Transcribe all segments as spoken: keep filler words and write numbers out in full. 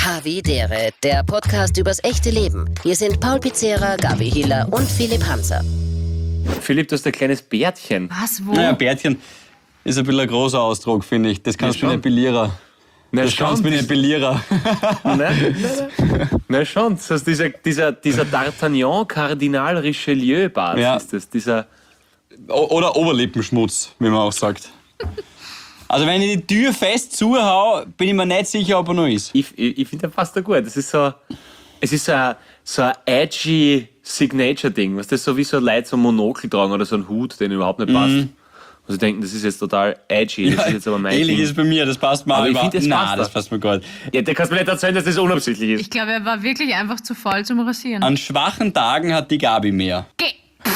Havidere, der Podcast übers echte Leben. Hier sind Paul Pizzera, Gabi Hiller und Philipp Hanser. Philipp, du hast ein kleines Bärtchen. Was, wo? Naja, Bärtchen ist ein bisschen ein großer Ausdruck, finde ich. Das kannst Ja, du mit Epilierer. Na Das kannst du mit Epilierer. Nein, na schon. Das heißt, dieser, dieser, dieser D'Artagnan Kardinal Richelieu Bart Ja. ist das. Dieser O- Oder Oberlippenschmutz, wie man auch sagt. Also wenn ich die Tür fest zuhau, bin ich mir nicht sicher, ob er noch ist. Ich, ich, ich finde, der passt da gut. Das ist so, es ist so ein, so ein edgy Signature-Ding. Was das so wie so Leute so ein Monokel tragen oder so einen Hut, den überhaupt nicht passt. Mhm. Also denken, das ist jetzt total edgy. Das ist jetzt aber mein Ähnlich Ding. ist es bei mir, das passt mir Aber ich überhaupt find, das Nein, passt das da. passt mir gut. Ja, da kannst du mir nicht erzählen, dass das unabsichtlich ist. Ich glaube, er war wirklich einfach zu faul zum Rasieren. An schwachen Tagen hat die Gabi mehr. Geh!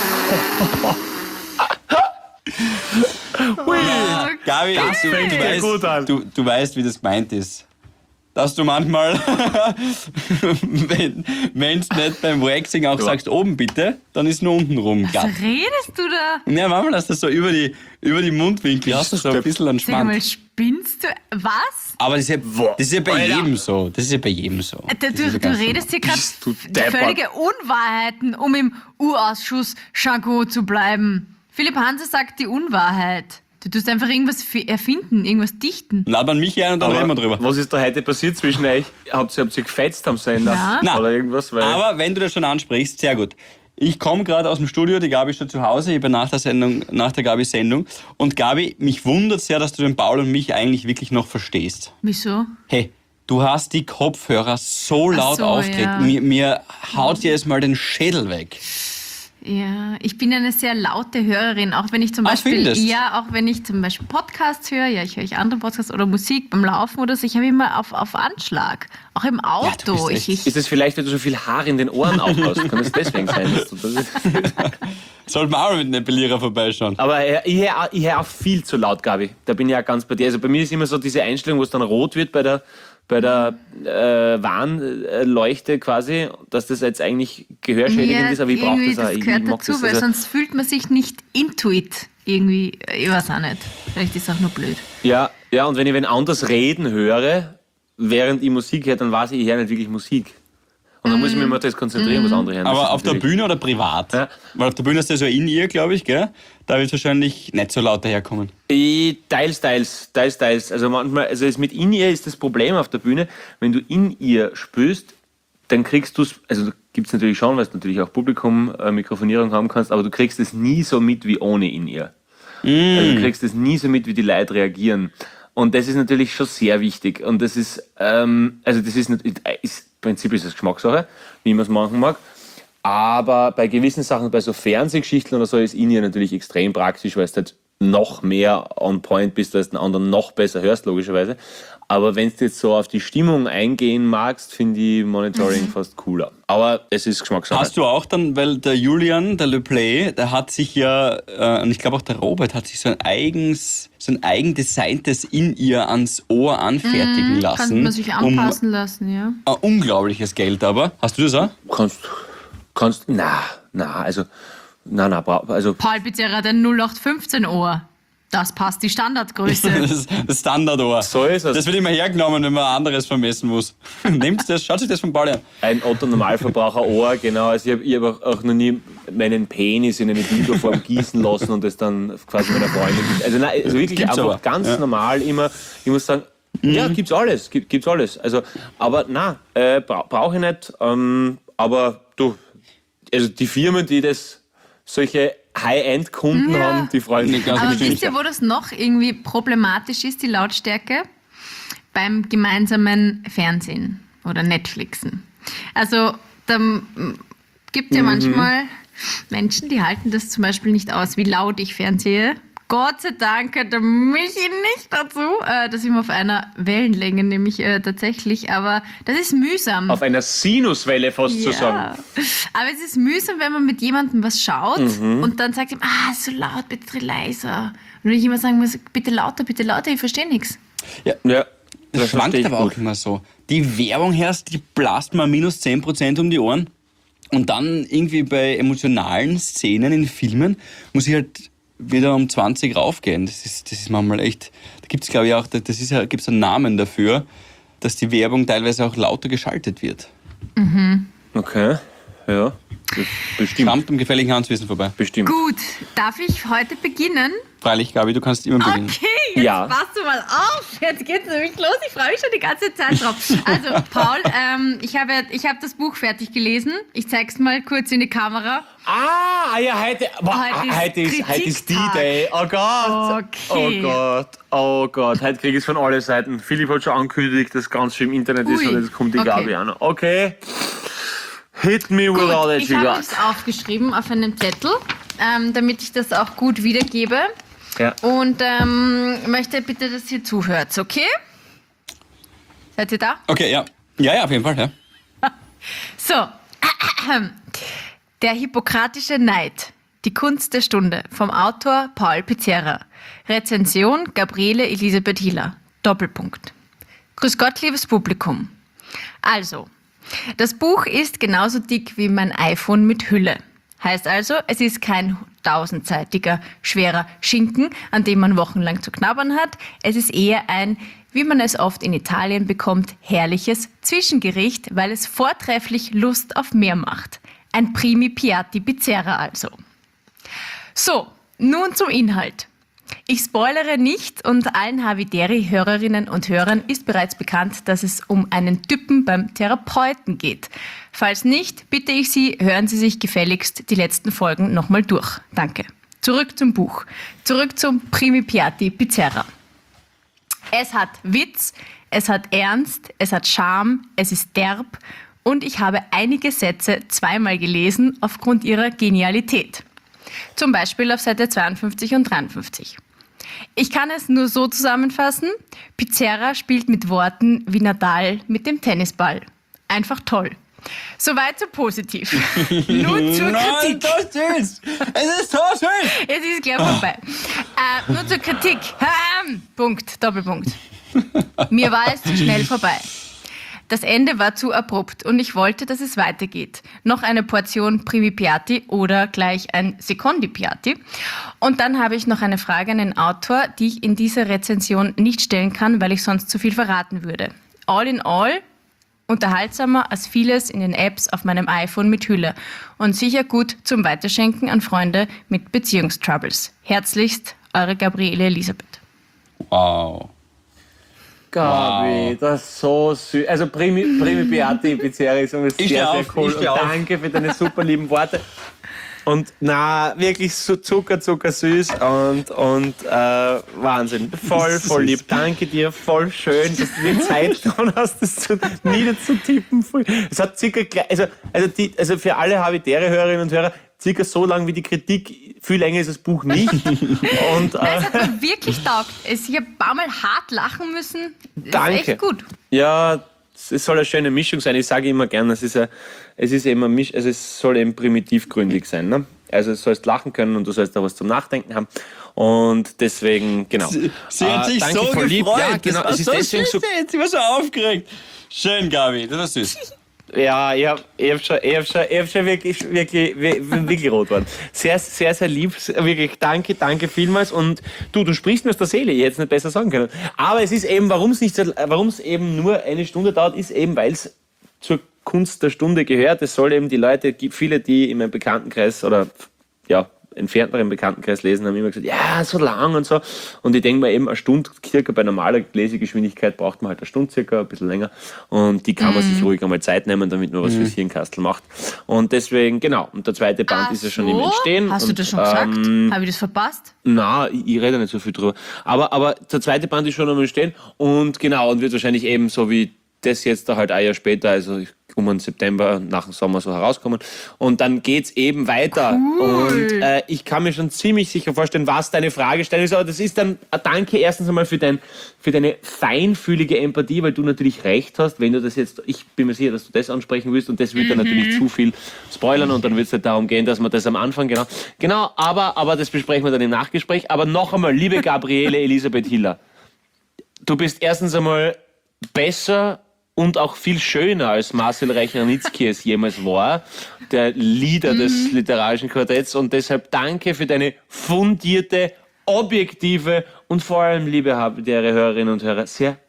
Gabi, Das du, fängt du, ja weißt, gut an. Du, du weißt, wie das gemeint ist. Dass du manchmal, wenn es nicht beim Waxing auch Ja. sagst, oben bitte, dann ist nur unten rum. Was redest du da? Ja, manchmal hast du das so über die, über die Mundwinkel, hast du so ein bisschen an Sag mal, Schmand. spinnst du? Was? Aber das ist, ja, das ist ja bei Alter. jedem so. Das ist ja bei jedem so. Du, Das ist ja du, du ganz redest hier gerade Bist du deppert. völlige Unwahrheiten, um im U-Ausschuss Jargon zu bleiben. Philipp Hanser sagt die Unwahrheit. Du tust einfach irgendwas fi- erfinden, irgendwas dichten. Lad man mich ein und dann reden wir drüber. Was ist da heute passiert zwischen euch? Habt ihr, habt ihr gefetzt am Sender? Ja. Nein. Oder irgendwas? Weil Aber wenn du das schon ansprichst, sehr gut. Ich komme gerade aus dem Studio, die Gabi ist schon zu Hause, ich bin nach der Sendung, nach der Gabi-Sendung. Und Gabi, mich wundert sehr, dass du den Paul und mich eigentlich wirklich noch verstehst. Wieso? Hey, du hast die Kopfhörer so laut so, aufgedreht. ja. Mir, mir haut jetzt mal den Schädel weg. Ja, ich bin eine sehr laute Hörerin, auch wenn ich zum Ah, Beispiel, findest? ja, auch wenn ich zum Beispiel Podcasts höre, ja, ich höre ich andere Podcasts oder Musik beim Laufen oder so, ich habe immer auf, auf Anschlag, auch im Auto. bist ich, echt- ich, ist es vielleicht, weil du so viel Haar in den Ohren auch hast? Kann es deswegen sein? Dass du das ist? Sollte man auch mal mit einem Epilierer vorbeischauen. Aber äh, ich höre auch- ich höre auch viel zu laut, Gabi. Da bin ich auch ganz bei dir. Also bei mir ist immer so diese Einstellung, wo es dann rot wird bei der, bei der äh, Warnleuchte quasi, dass das jetzt eigentlich gehörschädigend ist, aber ich brauche irgendwie, das auch. Ich, ich gehört mag dazu, das. weil Also, sonst fühlt man sich nicht intuit irgendwie, ich weiß auch nicht, vielleicht ist es auch nur blöd. ja, ja, und wenn ich wen anders reden höre, während ich Musik höre, dann weiß ich, ich höre nicht wirklich Musik. Und dann muss ich mich mal das konzentrieren, was andere hören. Das Aber ist auf der natürlich- Bühne oder privat? Ja. Weil auf der Bühne ist ja so in ihr, glaube ich, gell? Da wird es wahrscheinlich nicht so laut daherkommen. Ich, teils, teils, teils, teils. Also manchmal, also es mit in ihr ist das Problem auf der Bühne, wenn du in ihr spürst, dann kriegst du es, also gibt es natürlich schon, weil du natürlich auch Publikum, äh, Mikrofonierung haben kannst, aber du kriegst es nie so mit wie ohne in ihr. Also du kriegst es nie so mit, wie die Leute reagieren. Und das ist natürlich schon sehr wichtig. Und das ist, ähm, also das ist, nicht- ist im Prinzip ist es Geschmackssache, wie man es machen mag. Aber bei gewissen Sachen, bei so Fernsehgeschichten oder so, ist in ihr natürlich extrem praktisch, weil es halt noch mehr on point bist, dass du den anderen noch besser hörst, logischerweise. Aber wenn du jetzt so auf die Stimmung eingehen magst, finde ich Monitoring fast cooler. Aber es ist Geschmackssache. Hast du auch dann, weil der Julian, der Le Play, der hat sich ja, äh, und ich glaube auch der Robert, hat sich so ein eigens, so ein eigendesigntes in ihr ans Ohr anfertigen lassen. Kann man sich anpassen lassen, ja. Um ein unglaubliches Geld aber. Hast du das auch? Kannst, kannst, na, na, also, na, na, bra- also, Paul Pizzera hat ein null acht fünfzehn Ohr. Das passt die Standardgröße. Das, das Standardohr. So ist es. Das wird immer hergenommen, wenn man ein anderes vermessen muss. Nehmt das, schaut sich das von Paul an. ein Otto-Normalverbraucher-Ohr, genau. Also ich habe ich hab auch, auch noch nie meinen Penis in eine Dildo-Form gießen lassen und das dann quasi meiner Freundin. Also, nein, also wirklich Gibt's einfach aber. ganz Ja. normal immer. Ich muss sagen, ja, gibt's alles, gibt, gibt's alles. Also, aber nein, äh, bra brauche ich nicht. Ähm, aber du, also die Firmen, die das solche High-End-Kunden Ja. haben, die freuen sich ganz Aber bestimmt. wisst ihr, wo das noch irgendwie problematisch ist, die Lautstärke? Beim gemeinsamen Fernsehen oder Netflixen. Also da mm, gibt ja Mhm. manchmal Menschen, die halten das zum Beispiel nicht aus, wie laut ich fernsehe. Gott sei Dank hat der Michi nicht dazu. Äh, da sind wir auf einer Wellenlänge, nämlich äh, tatsächlich. Aber das ist mühsam. Auf einer Sinuswelle fast zu sagen. Ja. Aber es ist mühsam, wenn man mit jemandem was schaut Mhm. und dann sagt ihm, ah, ist so laut, bitte dreh leiser. Und wenn ich immer sagen muss, bitte lauter, bitte lauter, ich verstehe nichts. Ja, Das das schwankt verstehe ich aber auch gut. immer so. Die Werbung herrscht, die blast mal minus zehn Prozent um die Ohren. Und dann irgendwie bei emotionalen Szenen in Filmen muss ich halt wieder um zwanzig raufgehen. Das ist, das ist manchmal echt, da gibt es glaube ich auch, das ist ja, gibt's einen Namen dafür. dass die Werbung teilweise auch lauter geschaltet wird. Okay, ja, das bestimmt. Schrammt am gefährlichen Halbwissen vorbei. Bestimmt. Gut, darf ich heute beginnen? Freilich, Gabi, du kannst immer beginnen. Okay, jetzt Ja. passt du mal auf. Jetzt geht's nämlich los. Ich freue mich schon die ganze Zeit drauf. Also, Paul, ähm, ich habe ich hab das Buch fertig gelesen. Ich zeig's mal kurz in die Kamera. Ah, ja, heute, boah, Heute heute, ist ist, heute ist die Kritiktag. Day. Oh Gott. Okay. Oh Gott. Oh Gott. Heute kriege ich es von allen Seiten. Philipp hat schon angekündigt, dass ganz viel im Internet ist Ui. und jetzt kommt die Okay. Gabi an. Okay. Hit me with all Gut, that ich you habe got. es aufgeschrieben auf einem Zettel, ähm, damit ich das auch gut wiedergebe. Ja. Und ähm, möchte bitte, dass ihr zuhört, okay? Seid ihr da? Okay, ja. Ja, ja, auf jeden Fall, ja. So, der hippokratische Neid, die Kunst der Stunde, vom Autor Paul Pizzerra. Rezension Gabriele Elisabeth Hiller. Doppelpunkt. Grüß Gott, liebes Publikum. Also, das Buch ist genauso dick wie mein iPhone mit Hülle. Heißt also, es ist kein tausendseitiger, schwerer Schinken, an dem man wochenlang zu knabbern hat. Es ist eher ein, wie man es oft in Italien bekommt, herrliches Zwischengericht, weil es vortrefflich Lust auf mehr macht. Ein Primi Piatti Pizzerra also. So, nun zum Inhalt. Ich spoilere nicht und allen Havideri-Hörerinnen und Hörern ist bereits bekannt, dass es um einen Typen beim Therapeuten geht. Falls nicht, bitte ich Sie, hören Sie sich gefälligst die letzten Folgen nochmal durch. Danke. Zurück zum Buch. Zurück zum Primi Piatti Pizzerra. Es hat Witz, es hat Ernst, es hat Charme, es ist derb und ich habe einige Sätze zweimal gelesen aufgrund ihrer Genialität. Zum Beispiel auf Seite zweiundfünfzig und dreiundfünfzig. Ich kann es nur so zusammenfassen. Pizzerra spielt mit Worten wie Nadal mit dem Tennisball. Einfach toll. Soweit so positiv. Nun zur Kritik. Nein, so süß. Es ist so süß. Es ist gleich vorbei. Äh, nur zur Kritik. Ähm, Punkt, Doppelpunkt. Mir war es zu schnell vorbei. Das Ende war zu abrupt und ich wollte, dass es weitergeht. Noch eine Portion Primi Piatti oder gleich ein Secondi Piatti. Und dann habe ich noch eine Frage an den Autor, die ich in dieser Rezension nicht stellen kann, weil ich sonst zu viel verraten würde. All in all unterhaltsamer als vieles in den Apps auf meinem iPhone mit Hülle und sicher gut zum Weiterschenken an Freunde mit Beziehungstroubles. Herzlichst, eure Gabriele Elisabeth. Wow. Gabi, Wow. das ist so süß. Also Primi, Primi Piatti Pizzerra ist immer sehr, Ich steh sehr auf, cool. ich steh Und auf. danke für deine super lieben Worte. Und na, wirklich so Zucker, Zucker süß und, und äh, Wahnsinn. Voll, voll lieb. Danke dir, voll schön, dass du die Zeit genommen hast, das zu, niederzutippen. Es hat circa, gleich- also, also, die, also für alle Habitäre-Hörerinnen und Hörer, circa so lang wie die Kritik, viel länger ist das Buch nicht. Und, äh, Es hat mir wirklich taugt. Es- Ich habe ein paar Mal hart lachen müssen. Das Danke. ist echt gut. Ja, es soll eine schöne Mischung sein. Ich sage immer gern, es ist, ein, es ist eben ein Misch, also es soll eben primitivgründig sein. Ne? Also du sollst lachen können und du sollst da was zum Nachdenken haben. Und deswegen, genau. Sie, sie hat Äh, sich danke, so voll gefreut. lieb. Ja, genau. Das war Es ist so deswegen süß so. jetzt. Sie war so aufgeregt. Schön, Gabi. Das war süß. Ja, ich habe ich hab schon, ich hab schon, ich hab schon wirklich, wirklich, wirklich, wirklich rot geworden. Sehr, sehr, sehr lieb. Wirklich danke, danke vielmals. Und du, du sprichst mir aus der Seele. Ich hätte es nicht besser sagen können. Aber es ist eben, warum es nicht, so- warum es eben nur eine Stunde dauert, ist eben, weil es zur Kunst der Stunde gehört. Es soll eben die Leute, gibt viele, die in meinem Bekanntenkreis oder ja, entfernteren Bekanntenkreis lesen, haben immer gesagt, ja, so lang und so. Und ich denke mir eben, eine Stunde circa bei normaler Lesegeschwindigkeit braucht man halt eine Stunde circa, ein bisschen länger. Und die kann man sich ruhig einmal Zeit nehmen, damit man was fürs Hirnkastel macht. Und deswegen, genau. Und der zweite Band Ach ist ja schon so? im Entstehen. Hast du und, das schon gesagt? ähm, Habe ich das verpasst? Na, ich, ich rede nicht so viel drüber. Aber, aber der zweite Band ist schon am Entstehen. Und genau, und wird wahrscheinlich eben so wie das jetzt da halt ein Jahr später, also um den September nach dem Sommer so herauskommen. Und dann geht's eben weiter. Cool. Und äh, ich kann mir schon ziemlich sicher vorstellen, was deine Fragestellung ist. Aber das ist dann ein Danke erstens einmal für, dein, für deine feinfühlige Empathie, weil du natürlich recht hast, wenn du das jetzt, ich bin mir sicher, dass du das ansprechen willst und das wird dann natürlich zu viel spoilern und dann wird es halt darum gehen, dass man das am Anfang, genau, genau, aber, aber das besprechen wir dann im Nachgespräch. Aber noch einmal, liebe Gabriele Elisabeth Hiller, du bist erstens einmal besser und auch viel schöner als Marcel Reich-Ranitzky es jemals war, der Leader des literarischen Quartetts. Und deshalb danke für deine fundierte, objektive und vor allem, liebe Habitäre Hörerinnen und Hörer, sehr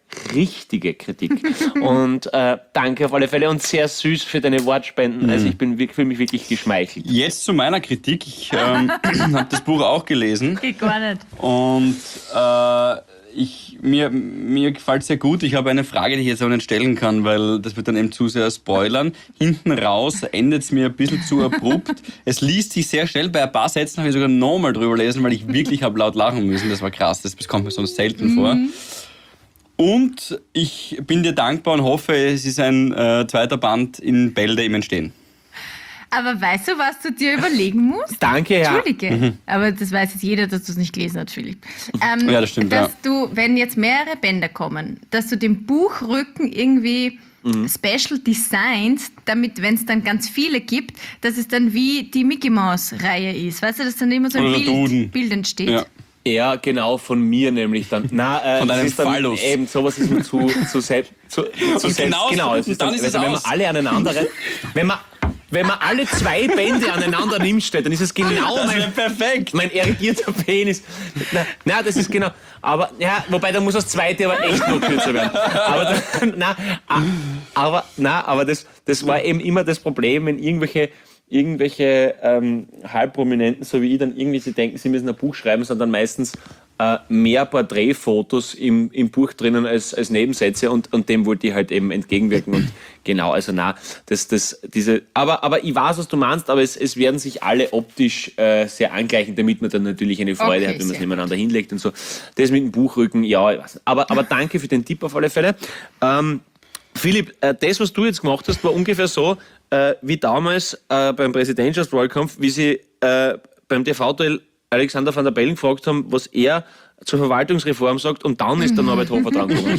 richtige Kritik. Und äh, danke auf alle Fälle und sehr süß für deine Wortspenden. Also ich bin fühle mich wirklich geschmeichelt. Jetzt zu meiner Kritik. Ich ähm, habe das Buch auch gelesen. Geht gar nicht. Und äh, ich, mir, mir gefällt es sehr gut. Ich habe eine Frage, die ich jetzt auch nicht stellen kann, weil das wird dann eben zu sehr spoilern. Hinten raus endet es mir ein bisschen zu abrupt. Es liest sich sehr schnell. Bei ein paar Sätzen habe ich sogar nochmal drüber lesen, weil ich wirklich habe laut lachen müssen. Das war krass. Das kommt mir sonst selten vor. Mhm. Und ich bin dir dankbar und hoffe, es ist ein äh, zweiter Band in Bälde im Entstehen. Aber weißt du, was du dir überlegen musst? Danke, ja. Entschuldige, mhm. aber das weiß jetzt jeder, dass du es nicht gelesen hast, Philipp. Ähm, ja, das stimmt, Dass ja. du, wenn jetzt mehrere Bänder kommen, dass du den Buchrücken irgendwie mhm. special designst, damit, wenn es dann ganz viele gibt, dass es dann wie die Mickey Mouse-Reihe ist. Weißt du, dass dann immer so ein Bild, Bild entsteht. Ja. Ja, genau, von mir nämlich dann. Na, äh, von deinem ist dann Phallus. Eben, sowas ist mir zu, zu selbst. Zu, zu selbst genau, genau, es ist dann, dann ist es also, wenn aus. man alle aneinander. Wenn man, wenn man alle zwei Bände aneinander nimmt, dann ist es genau Das mein, wäre perfekt. mein irrigierter Penis. Na, na, das ist genau. Aber, ja, wobei, da muss das zweite aber echt noch kürzer werden. Aber, da, na, aber, na, aber das, das war eben immer das Problem, wenn irgendwelche irgendwelche ähm, Halbprominenten, so wie ich, dann irgendwie sie denken, sie müssen ein Buch schreiben, sind dann meistens äh, mehr Porträtfotos im, im Buch drinnen als, als Nebensätze und, und dem wollte ich halt eben entgegenwirken und genau, also na, das, das, diese, aber, aber ich weiß, was du meinst, aber es, es werden sich alle optisch äh, sehr angleichen, damit man dann natürlich eine Freude Okay, hat, wenn man es sehr nebeneinander hinlegt und so. Das mit dem Buchrücken, ja, ich weiß nicht. Aber, aber danke für den Tipp auf alle Fälle. Ähm, Philipp, äh, das, was du jetzt gemacht hast, war ungefähr so, äh, wie damals äh, beim Präsidentschaftswahlkampf, wie sie äh, beim T V-Duell Alexander Van der Bellen gefragt haben, was er zur Verwaltungsreform sagt, und dann ist der Norbert Hofer dran gekommen.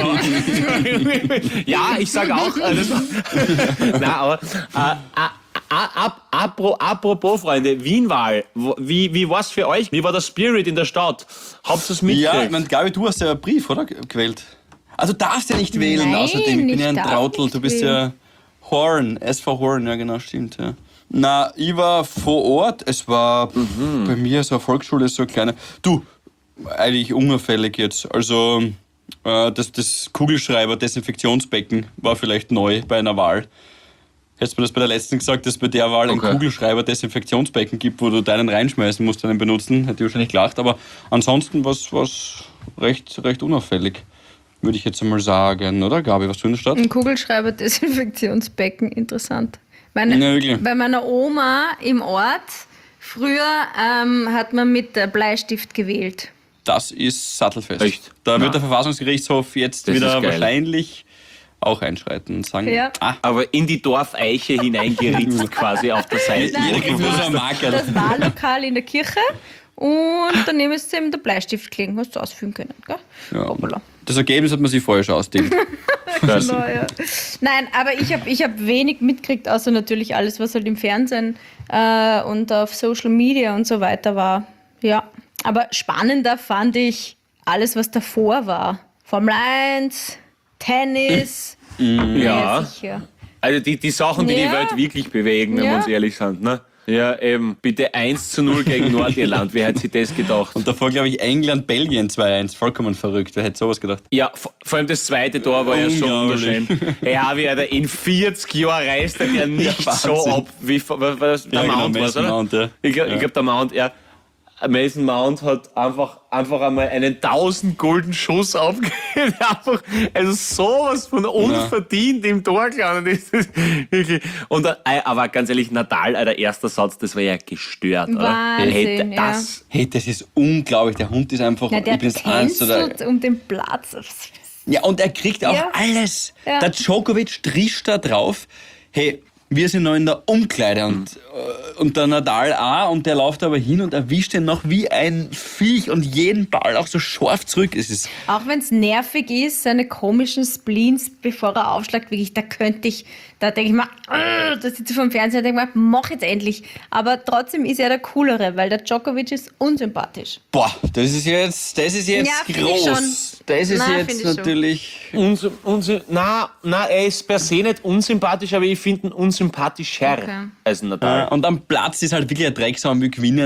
Ja, ich sage auch. Äh, das war Nein, aber äh, äh, apropos, Freunde, Wienwahl, wie, wie war es für euch? Wie war der Spirit in der Stadt? Habt ihr es mitgekriegt? Ja, ich meine, Gabi, du hast ja einen Brief, oder? Gewählt. Also du darfst ja nicht wählen, Nein, außerdem. Ich bin ich ja ein darf Trautel, nicht du bist wählen. ja Horn, S V Horn, ja genau, stimmt. Ja. Na, ich war vor Ort, es war mhm. bei mir so eine Volksschule, so eine kleine. Du, eigentlich unauffällig jetzt. Also äh, das, das Kugelschreiber-Desinfektionsbecken war vielleicht neu bei einer Wahl. Hättest du mir das bei der letzten gesagt, dass es bei der Wahl Okay. ein Kugelschreiber-Desinfektionsbecken gibt, wo du deinen reinschmeißen musst, einen benutzen, hätte ich wahrscheinlich gelacht. Aber ansonsten war es recht, recht unauffällig, würde ich jetzt einmal sagen. Oder, Gabi, warst du in der Stadt? Ein Kugelschreiber-Desinfektionsbecken, interessant. Meine, Ja, wirklich. bei meiner Oma im Ort, früher ähm, hat man mit äh, Bleistift gewählt. Das ist sattelfest. Echt? Da Na. wird der Verfassungsgerichtshof jetzt Das ist wieder geil. wahrscheinlich auch einschreiten und sagen, Ja. ah, Aber in die Dorfeiche hineingeritzt quasi auf der Seite. Nein, jeder kriegt nur so einen das, Marker. das Wahllokal in der Kirche und daneben ist eben der Bleistift gelegen, hast du ausfüllen können. Gell? Ja. Hoppala. Das Ergebnis hat man sich vorher schon ausdenkt. Das- Genau, ja. Nein, aber ich habe ich hab wenig mitgekriegt, außer natürlich alles, was halt im Fernsehen äh, und auf Social Media und so weiter war. Ja, aber spannender fand ich alles, was davor war. Formel eins, Tennis. Ja. sicher. Also die, die Sachen, die Ja. die Welt wirklich bewegen, wenn Ja. wir uns ehrlich sind. Ne? Ja, eben. Bitte eins zu null gegen Nordirland. Wer hätte sich das gedacht? Und davor, glaube ich, England, Belgien zwei eins. Vollkommen verrückt. Wer hätte sowas gedacht? Ja, vor vor allem das zweite Tor war ja so Unglaublich. wunderschön. Ja, wie er da in vierzig Jahren reist er der nicht Ja, so Wahnsinn. ab, wie was, was, der Ja, genau, Mount war Mason oder? Mount, ja. Ich glaube, Ja. glaub, der Mount, ja. Mason Mount hat einfach, einfach einmal einen tausend Gulden Schuss aufgegeben. Einfach, also sowas von unverdient im Tor gelandet ist. Das wirklich. Und, äh, aber ganz ehrlich, Nadal, äh, der erste Satz, das war ja gestört. Wahnsinn, oder? Hätte ja. das, Hey, das ist unglaublich. Der Hund ist einfach, Na, der ich bin das Eins oder. tänzelt um den Platz. Ja, und er kriegt auch Ja. alles. Ja. Der Djokovic trischt da drauf. Hey, wir sind noch in der Umkleide und, äh, und der Nadal auch und der läuft aber hin und erwischt ihn noch wie ein Viech und jeden Ball auch so scharf zurück. Es ist Auch wenn es nervig ist, seine komischen Spleens, bevor er aufschlägt, wirklich, da könnte ich, da denke ich mir, äh, da sitze ich vor dem Fernseher und denke mir, mach jetzt endlich. Aber trotzdem ist er der Coolere, weil der Djokovic ist unsympathisch. boah, das ist jetzt, das ist jetzt Ja, find ich groß. schon. Das ist Nein, jetzt find ich schon. natürlich. Uns, uns, na, na, er ist per se nicht unsympathisch, aber ich finde ihn unsympathischer Okay. als Nadal. Äh, und am Platz ist halt wirklich ein Drecksau und will gewinnen und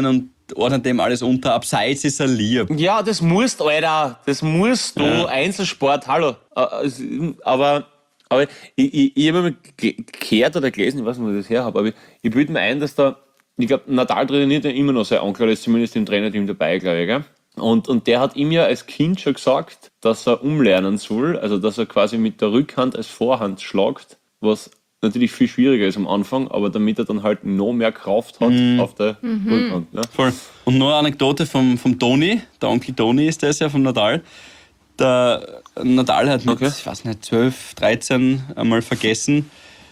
ordnet dem alles unter. Abseits ist er lieb. Ja, das musst, Alter. Das musst du. Ja. Einzelsport, hallo. Äh, es- Aber, aber ich, ich, ich habe immer ge- gehört oder gelesen, ich weiß nicht, wo ich das her habe, aber ich, ich bilde mir ein, dass da, ich glaube, Nadal trainiert ja immer noch sein Onkel, ist zumindest im Trainerteam dabei, glaube ich. Gell? Und, und der hat ihm ja als Kind schon gesagt, dass er umlernen soll, also dass er quasi mit der Rückhand als Vorhand schlagt, was natürlich viel schwieriger ist am Anfang, aber damit er dann halt noch mehr Kraft hat auf der Rückhand. Ne? Voll. Und noch eine Anekdote vom, vom Toni, der Onkel Toni ist das ja, vom Nadal. Der Nadal hat mit, Okay. ich weiß nicht, zwölf, dreizehn einmal vergessen,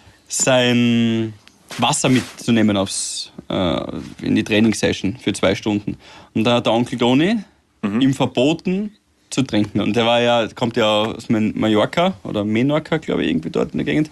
sein Wasser mitzunehmen aufs, äh, in die Trainingssession für zwei Stunden. Und da hat der Onkel Toni ihm verboten zu trinken. Und der war ja, kommt ja aus Man- Mallorca oder Menorca, glaube ich, irgendwie dort in der Gegend.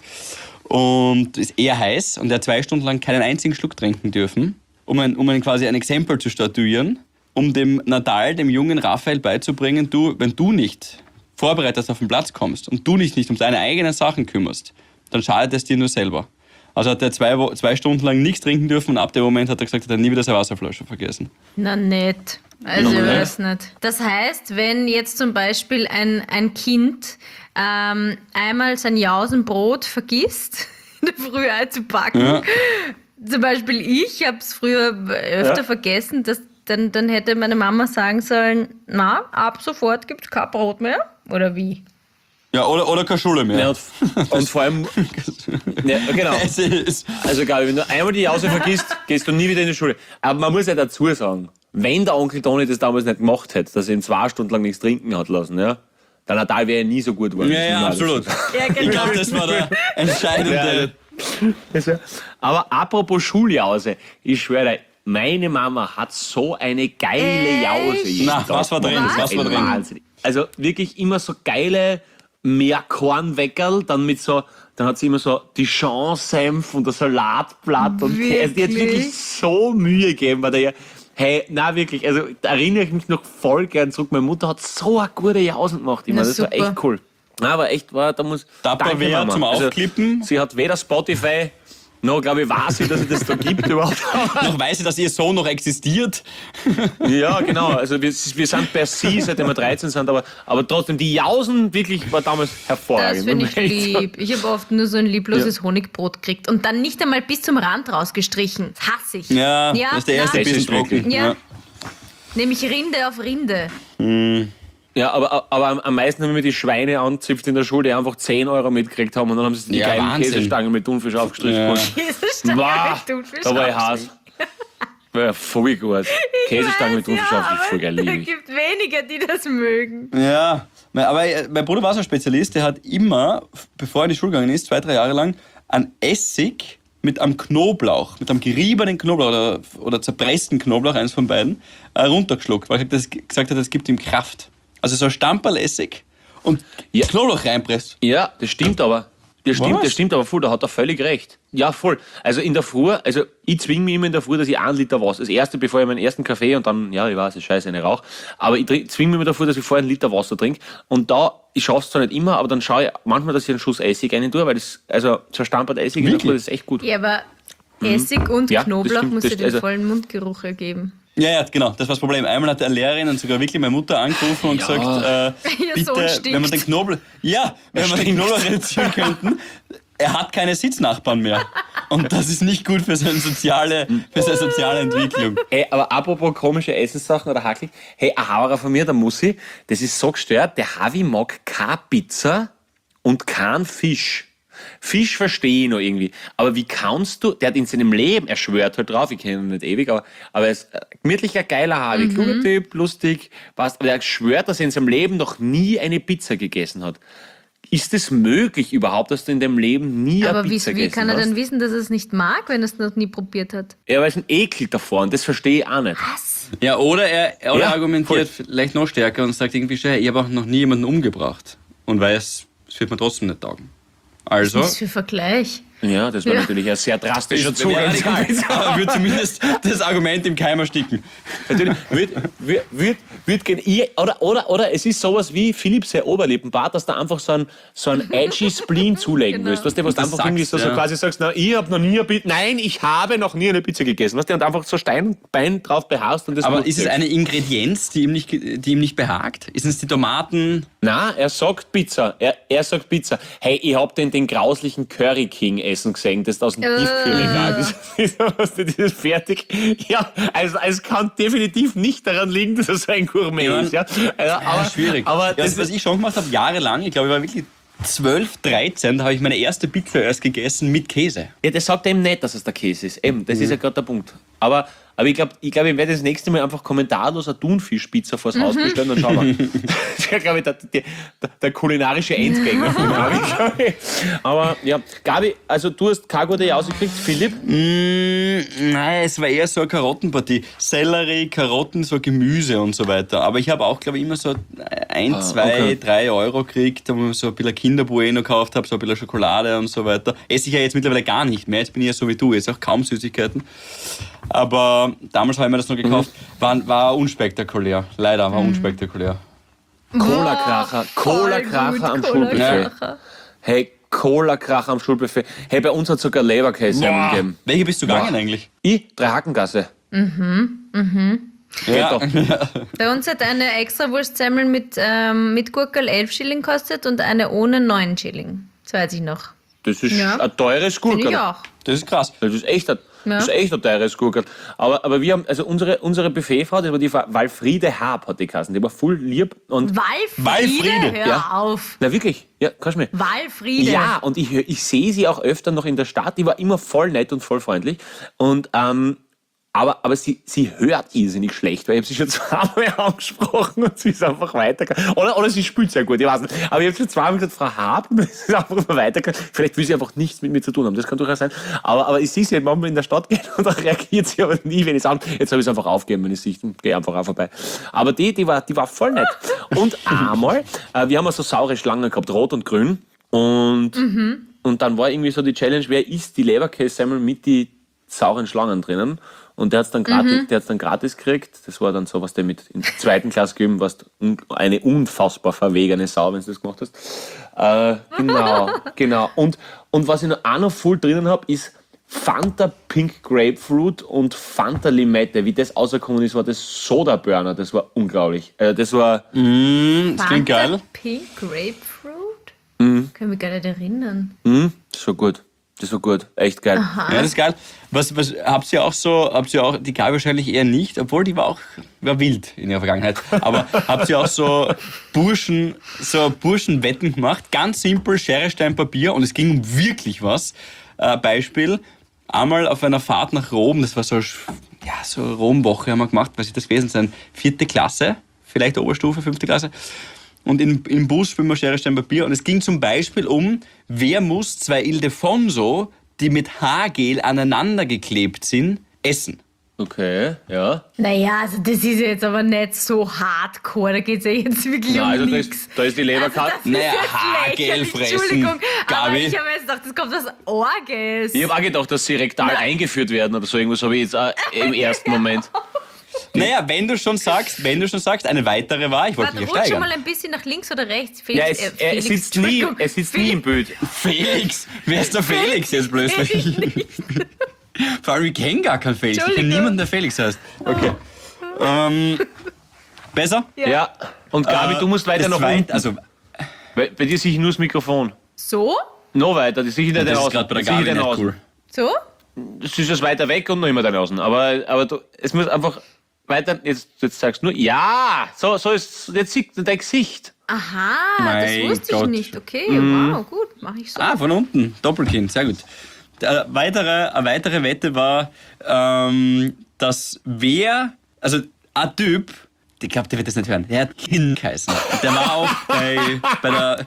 Und ist eher heiß und er hat zwei Stunden lang keinen einzigen Schluck trinken dürfen, um, ein, um ein, quasi ein Exempel zu statuieren, um dem Nadal, dem jungen Raphael beizubringen, du, wenn du nicht vorbereitet auf den Platz kommst und du dich nicht um deine eigenen Sachen kümmerst, dann schadet es dir nur selber. Also hat er zwei, Wo- zwei Stunden lang nichts trinken dürfen und ab dem Moment hat er gesagt, er hat nie wieder seine Wasserflasche vergessen. Na nett. Also Ja, ich ne? weiß nicht. Das heißt, wenn jetzt zum Beispiel ein, ein Kind ähm, einmal sein Jausenbrot vergisst, in der Früh einzupacken, Ja. zum Beispiel ich habe es früher öfter Ja. vergessen, dass, dann, dann hätte meine Mama sagen sollen, na, ab sofort gibt es kein Brot mehr. Oder wie? Ja, oder, oder keine Schule mehr. Ja, und, und vor allem, ja, genau. Es ist, Also Gabi, wenn du einmal die Jause vergisst, gehst du nie wieder in die Schule. Aber man muss ja dazu sagen, wenn der Onkel Toni das damals nicht gemacht hätte, dass er ihn zwei Stunden lang nichts trinken hat lassen, ja, der Nadal wäre ja nie so gut geworden. ja, ja, absolut. Ja, genau. Ich glaube, das war der entscheidende... Ja. Aber apropos Schuljause, ich schwöre, meine Mama hat so eine geile Jause. jeden Na, Tag was war drin? gemacht. Was war Ey, drin? Wahnsinn. Also wirklich immer so geile Meerkornweckerl, dann mit so, dann hat sie immer so Dijon-Senf und das Salatblatt und Käse. Also die hat Wirklich? wirklich so Mühe gegeben bei der. Hey, na wirklich, also da erinnere ich mich noch voll gern zurück. Meine Mutter hat so eine gute Jausen gemacht immer. Na, Das war super. echt cool. Na, aber echt war, da muss. Tupperware Danke, Mama. zum Also, Aufklippen. sie hat weder Spotify, noch glaube ich, weiß sie, dass es das da gibt überhaupt. Noch weiß ich, dass ihr Sohn noch existiert. Ja, genau. Also wir, wir sind per se, seitdem wir dreizehn sind, aber, aber trotzdem, die Jausen wirklich war damals hervorragend. Das finde muss ich man echt sagen. lieb. Ich habe oft nur so ein liebloses Honigbrot gekriegt und dann nicht einmal bis zum Rand rausgestrichen. Das hasse ich. Ja, ja das ist der erste na, Das bisschen ist wirklich- trocken. Ja. Nämlich Rinde auf Rinde. Ja, aber, aber am- am meisten haben wir die Schweine anzipft in der Schule, die einfach zehn Euro mitgekriegt haben und dann haben sie die Ja, geilen Wahnsinn. Käsestangen mit Thunfisch aufgestrichen. Ja. geholt. Diese Wow, Thunfisch da war ich aufgestrichen. Heiß. Ja, voll gut. Käsestangen mit Thunfisch ja, aufgestrichen, voll geil, aber liebe es ich. gibt weniger, die das mögen. Ja, mein- aber äh, mein Bruder war so ein Spezialist, der hat immer, bevor er in die Schule gegangen ist, zwei, drei Jahre lang, an Essig mit einem Knoblauch, mit einem geriebenen Knoblauch oder, oder zerpressten Knoblauch, eins von beiden, äh, runtergeschluckt, weil er das gesagt hat, das gibt ihm Kraft. Also so ein Stamperl Essig und Ja. Knoblauch reinpresst. Ja, das stimmt aber. Das stimmt, Was? das stimmt aber voll, da hat er völlig recht. Ja, voll. Also in der Früh, also ich zwinge mich immer in der Früh, dass ich einen Liter Wasser, das erste, bevor ich meinen ersten Kaffee und dann, ja, ich weiß, es ist scheiße, eine Rauch, aber ich trink- zwinge mich immer davor, dass ich vorher einen Liter Wasser trinke und da, ich schaffe es zwar nicht immer, aber dann schaue ich manchmal, dass ich einen Schuss Essig rein tue, weil das, also so ein Stampert Essig in der Früh, Wirklich? das ist echt gut. Ja, aber Essig und Mhm. Ja, das Knoblauch stimmt, muss das- ja den also- vollen Mundgeruch ergeben. Ja, ja, genau, das war das Problem. Einmal hat eine Lehrerin und sogar wirklich meine Mutter angerufen und Ja. gesagt, äh, Ihr bitte, Sohn stinkt. wenn wir den Knoblauch, ja, wenn wir den Knoblauch reduzieren könnten, er hat keine Sitznachbarn mehr. Und das ist nicht gut für seine soziale, für seine soziale Entwicklung. Hey, aber apropos komische Essenssachen oder Hackl, hey, ein Hauerer von mir, der Mussi, das ist so gestört, der Havi mag keine Pizza und keinen Fisch. Fisch verstehe ich noch irgendwie. Aber wie kannst du, der hat in seinem Leben, er schwört halt drauf, ich kenne ihn nicht ewig, aber, aber er ist ein gemütlicher, geiler Havi, kluger Typ, lustig, passt, aber er schwört, dass er in seinem Leben noch nie eine Pizza gegessen hat. Ist es möglich überhaupt, dass du in deinem Leben nie Aber eine wie, Pizza wie gegessen kann er hast? denn wissen, dass er es nicht mag, wenn er es noch nie probiert hat? Ja, weil es ein Ekel davor und das verstehe ich auch nicht. Was? Ja, oder er, oder Ja, er argumentiert vielleicht noch stärker und sagt irgendwie schon, hey, ich habe auch noch nie jemanden umgebracht. Und weiß, es wird mir trotzdem nicht taugen. Also, Was ist das für Vergleich? Ja, das war Ja. natürlich ein sehr drastischer Zug. Ja, radikal. Aber würde zumindest das Argument im Keim ersticken. Natürlich, wird, wird, wird, wird gehen. Ich, oder, oder, oder es ist sowas wie Philipp sein Oberlippenbart, dass du einfach so ein, so ein edgy Spleen zulegen Genau. willst. Weißt du, was du Das einfach irgendwie so, sagst, so ja. quasi sagst, na, ich habe noch nie eine Pizza, nein, ich habe noch nie eine Pizza gegessen. Weißt du, und einfach so Steinbein drauf behaust und das Aber macht ist es nichts. eine Ingredienz, die ihm nicht, die ihm nicht behagt? Ist es die Tomaten? Na, er sagt Pizza. Er, er sagt Pizza. Hey, ich hab den, den grauslichen Curry King essen gesehen, das aus dem Äh. Tiefkühlregal. Das ist, was, das ist fertig. Ja, also es kann definitiv nicht daran liegen, dass er so ein Gourmet Ja, ist. Ja, also, aber, schwierig. Aber ja, das was ist, ich schon gemacht habe, jahrelang, ich glaube, ich war wirklich zwölf, dreizehn, da habe ich meine erste Pizza erst gegessen mit Käse. ja, das sagt er eben nicht, dass es der Käse ist. Eben, das ist ja gerade der Punkt. Aber, aber ich glaube, ich, glaub, ich werde das nächste Mal einfach kommentarlos eine Thunfischpizza vors Haus bestellen und schauen wir. Das wäre, glaube ich, der, der, der kulinarische Endgänger von Gabi, glaub ich. Aber ja, Gabi, also du hast kein gute ausgekriegt. Philipp? Mm, nein, es war eher so eine Karottenpartie. Sellerie, Karotten, so Gemüse und so weiter. Aber ich habe auch, glaube ich, immer so ein, zwei, okay. drei Euro gekriegt, da wo ich so ein bisschen Kinder Bueno gekauft habe, so ein bisschen Schokolade und so weiter. Esse ich ja jetzt mittlerweile gar nicht mehr. Jetzt bin ich ja so wie du, jetzt auch kaum Süßigkeiten. Aber damals habe ich mir das noch gekauft. War, war unspektakulär. Leider war unspektakulär. Cola-Kracher, Cola-Kracher am Schulbuffet. Cola-Kracher. Hey, Cola-Kracher am Schulbuffet. Hey, bei uns hat es sogar Leberkäse gegeben. Welche bist du gegangen eigentlich? Ich, Dreihakengasse. Ja. doch. Bei uns hat eine extra Wurstsemmel mit, ähm, mit Gurkel elf Schilling kostet und eine ohne neun Schilling. Das weiß ich noch. Das ist Ja. ein teures Bin Gurkel. ich auch. Das ist krass. Das ist echt ein, Ja. das ist echt ein teures Gurkel. Aber, aber wir haben, also unsere, unsere Buffetfrau, das war die Walfriede Haab, hat die Kassen. Die war voll lieb und. Walfriede? Walfriede, Hör ja. auf. Na wirklich, ja, kannst du mir. Walfriede. Ja, und ich, hör- ich sehe sie auch öfter noch in der Stadt. Die war immer voll nett und voll freundlich. Und, ähm, aber, aber sie, sie hört irrsinnig schlecht, weil ich habe sie schon zweimal angesprochen und sie ist einfach weitergegangen. Oder, oder sie spielt sehr gut, ich weiß nicht. Aber ich habe schon zweimal gesagt, Frau Haab, und sie ist einfach immer weitergegangen. Vielleicht will sie einfach nichts mit mir zu tun haben, das kann durchaus sein. Aber, aber ich sehe sie halt manchmal in der Stadt gehen und da reagiert sie aber nie, wenn ich sage, jetzt habe ich es einfach aufgegeben, meine Sicht, und gehe einfach auch vorbei. Aber die, die war, die war voll nett. Und einmal, äh, wir haben so saure Schlangen gehabt, rot und grün. Und, und dann war irgendwie so die Challenge, wer isst die Leberkässemmel mit die sauren Schlangen drinnen. Und der hat es dann, gratis- der hat's dann gratis gekriegt. Das war dann so, was der mit in der zweiten Klasse gegeben, was un- eine unfassbar verwegene Sau, wenn du das gemacht hast. Äh, genau, genau. Und, und was ich noch auch noch voll drinnen habe, ist Fanta Pink Grapefruit und Fanta Limette. Wie das rausgekommen ist, war das Soda Burner. Das war unglaublich. Äh, das war... Mm, das klingt Fanta geil. Pink Grapefruit? Mhm. Können wir gar nicht erinnern. Mh, das war gut. Das war gut. Echt geil. Ja, das ist geil. Was, was, habt ihr auch so, habt ihr auch, die Gabi wahrscheinlich eher nicht, obwohl die war auch, war wild in ihrer Vergangenheit. Aber habt ihr auch so Burschen, so Burschenwetten gemacht? Ganz simpel, Schere, Stein, Papier und es ging um wirklich was. Äh, Beispiel, einmal auf einer Fahrt nach Rom, das war so, ja, so Rom-Woche haben wir gemacht, was ist das gewesen sein? Vierte Klasse, vielleicht Oberstufe, fünfte Klasse. Und im, im Bus spielen wir Schere, Stein, Papier. Und es ging zum Beispiel um, wer muss zwei Ildefonso, die mit Haargel aneinander geklebt sind, essen. Okay, ja. Naja, also das ist jetzt aber nicht so hardcore. Da geht es ja jetzt wirklich Ja, um also da nichts. ist, da ist die Leberkarte. Also das Naja, ist jetzt Haargel lächerlich, fressen, Entschuldigung, aber Gabi. ich habe jetzt gedacht, das kommt aus Orges. Ich habe auch gedacht, dass sie rektal eingeführt werden oder so irgendwas, habe ich jetzt auch im ersten Moment. Naja, wenn du schon sagst, wenn du schon sagst, eine weitere war, ich wollte Warte, mich ja rutsch schon steigern. mal ein bisschen nach links oder rechts. Ja, Felix, es, äh, er Felix, sitzt nie, Entschuldigung. er sitzt nie im Bild. Felix, wer ist der Felix jetzt plötzlich? Vor allem, ich kenne gar keinen Felix. Ich kenne Entschuldigung. niemanden, der Felix heißt. Okay. Ähm, besser? Ja. Und Gabi, Äh, du musst weiter das nach zweit- unten. Also, Bei, bei dir sehe ich nur das Mikrofon. So? Noch weiter, das sehe ich nicht das ist außen. gerade bei der Das sehe ich Gabi nicht nicht außen. cool. So? Das ist jetzt weiter weg und noch immer deine Außen. Aber, aber du, es muss einfach weiter, jetzt, jetzt sagst du nur, ja, so, so ist, jetzt sieht dein Gesicht. Aha, Mein das wusste Gott. ich nicht. Okay, wow, gut, mache ich so. Ah, von unten. Doppelkinn, sehr gut. Eine weitere, eine weitere Wette war, ähm, dass wer, also ein Typ, ich glaube, der wird das nicht hören, der hat Kinn geheißen. Der war auch bei, bei der,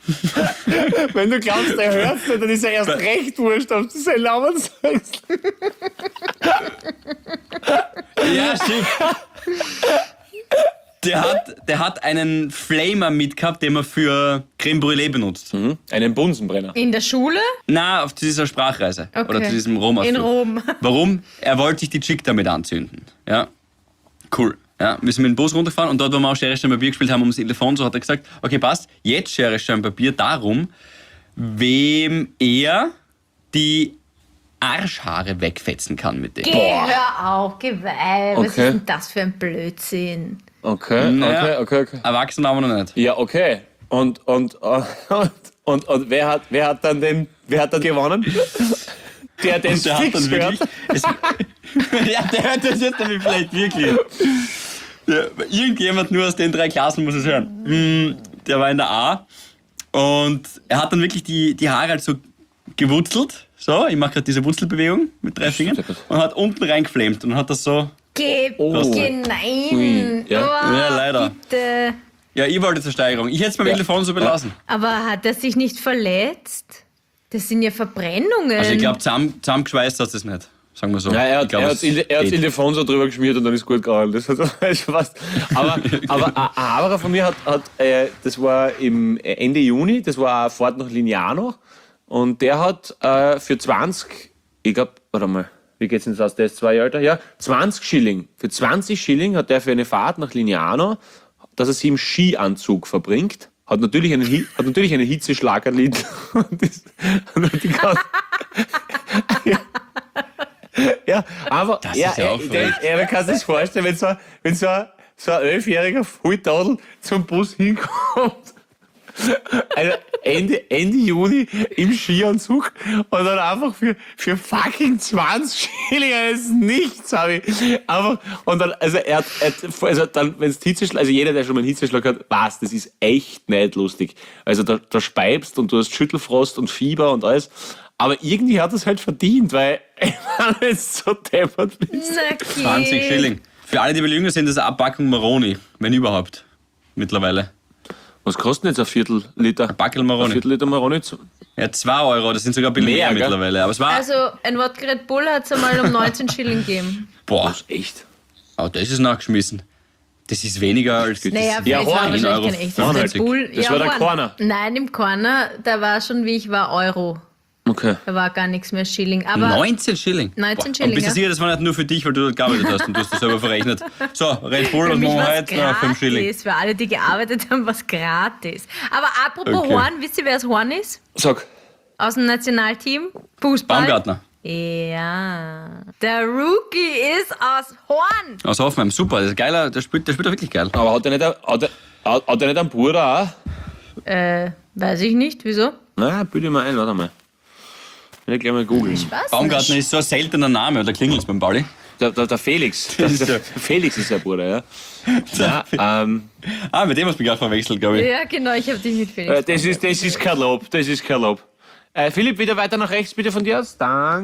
Wenn du glaubst, der hört es nicht, dann ist er erst recht wurscht, ob du sein Namen sagst. ja, stimmt. Der hat, der hat einen Flamer mitgehabt, den man für Creme Brûlée benutzt. Mhm. Einen Bunsenbrenner. In der Schule? Na, auf dieser Sprachreise. Okay. Oder zu diesem Rom-Ausflug. In Rom. Warum? Er wollte sich die Chick damit anzünden. Ja, cool. Ja, wir sind mit dem Bus runtergefahren und dort, wo wir auch Schere, Stein, Papier gespielt haben, ums Telefon, so hat er gesagt, okay, passt, jetzt Schere, Stein, Papier darum, wem er die Arschhaare wegfetzen kann mit dem. Geh, hör auf, geh weih. Was Okay. ist denn das für ein Blödsinn? Okay, Naja, okay, okay, okay. Erwachsen aber noch nicht. Ja, okay. Und, und, und, und, und wer, hat, wer hat dann den, wer hat dann gewonnen? Der, der Und der hat fix dann wirklich... hört. Es, ja, der hört das jetzt nämlich vielleicht wirklich. Ja, irgendjemand nur aus den drei Klassen muss es hören. Hm, Der war in der A und er hat dann wirklich die, die Haare halt so gewurzelt. So, ich mache gerade diese Wurzelbewegung mit drei Fingern und hat unten reingeflamed und hat das so... Geh, Oh. geh, nein. Ui, ja. Oh, Ja, leider. Bitte. Ja, ich wollte zur Steigerung. Ich hätte es beim Ja. Telefon so belassen. Aber hat er sich nicht verletzt? Das sind ja Verbrennungen. Also ich glaube, zusammen, zusammengeschweißt hat es nicht. Sagen wir so. Ja, er Ich hat, glaub, er es hat, in, er hat geht. in Telefon so drüber geschmiert und dann ist gut gegangen. Das hat das ist fast. Aber, aber ein Haberer von mir hat, hat äh, das war im Ende Juni, das war eine Fahrt nach Lignano und der hat äh, für zwanzig, ich glaube, warte mal, wie geht's denn das aus? Der ist zwei Jahre älter, ja, zwanzig Schilling. Für zwanzig Schilling hat der für eine Fahrt nach Lignano, dass er sie im Skianzug verbringt. Hat natürlich einen, Hi- hat natürlich einen Hitzeschlag erlitten. Und das- und hat die ganze- ja. Ja, aber Das ja, ist ja er, auch der, verrückt. er, man kann sich das vorstellen, wenn so, ein- wenn so ein, so ein elfjähriger Volltadel zum Bus hinkommt. Also Ende, Ende Juni im Skianzug und dann einfach für, für fucking zwanzig Schilling eines Nichts habe ich einfach und dann, also er hat, er hat also dann, wenn es Hitzeschlag, also jeder, der schon mal einen Hitzeschlag hat, weiß, das ist echt nicht lustig. Also da, da speibst und du hast Schüttelfrost und Fieber und alles, aber irgendwie hat es halt verdient, weil wenn du so deppert bist. Na, geh. zwanzig Schilling. Für alle, die ein bisschen jünger sind, das ist eine Abpackung Maroni. Wenn überhaupt. Mittlerweile. Was kostet jetzt ein Viertel Liter? Ein Backel Ein Maroni. Viertel Liter Maroni? Ja, zwei Euro. Das sind sogar ein bisschen Mehr, mehr gell? mittlerweile. Aber es war... Also, ein Wodka Red Bull hat es einmal um neunzehn Schilling gegeben. boah, Was, echt? oh, das ist nachgeschmissen. Das ist weniger als... Naja, Ja, es war Horn, wahrscheinlich Euro kein echtes fünfzig. Red Bull. Das ja, war der Horn. Corner. Nein, im Corner, da war schon, wie ich war, Euro. Okay. Da war gar nichts mehr Schilling. Aber neunzehn Schilling. neunzehn Boah. Schilling, Und bist du ja. sicher, das war nicht nur für dich, weil du dort gearbeitet hast und du hast das selber verrechnet. So, Red Bull für und mich war Mohammed, es na, fünf Schilling. gratis. Für alle, die gearbeitet haben, war es gratis. Aber apropos Okay. Horn, wisst ihr, wer das Horn ist? Sag. Aus dem Nationalteam? Fußball. Baumgartner. Ja. Der Rookie ist aus Horn. Aus Hoffenheim, super. Das ist geiler, der spielt, der spielt doch wirklich geil. Aber hat er nicht, ein- hat er, hat hat er nicht einen Bruder auch? Äh, weiß ich nicht. Wieso? Na, bitte mal ein, warte mal. Ich will gleich mal googeln. Was? Baumgartner ist so ein seltener Name, oder klingelt es beim Pauli? Der, der, der Felix. Der, ist der der- Felix ist sein Bruder, ja. ja ähm, Ah, mit dem hast du mich gerade verwechselt, glaube ich. Ja, genau, ich habe dich mit äh, Felix. das, ist, das ist kein Lob, das ist kein Lob. Äh, Philipp, wieder weiter nach rechts, bitte von dir aus.